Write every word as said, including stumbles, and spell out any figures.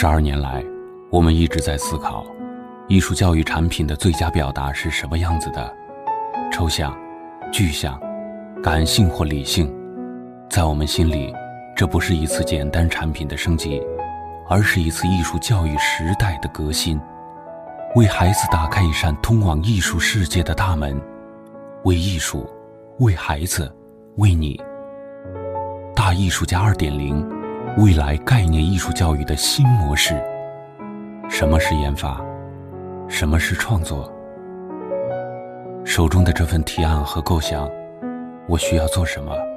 十二年来，我们一直在思考，艺术教育产品的最佳表达是什么样子的？抽象、具象、感性或理性，在我们心里，这不是一次简单产品的升级，而是一次艺术教育时代的革新，为孩子打开一扇通往艺术世界的大门，为艺术，为孩子，为你。大艺术家 二点零， 未来概念艺术教育的新模式。什么是研发？什么是创作？手中的这份提案和构想，我需要做什么？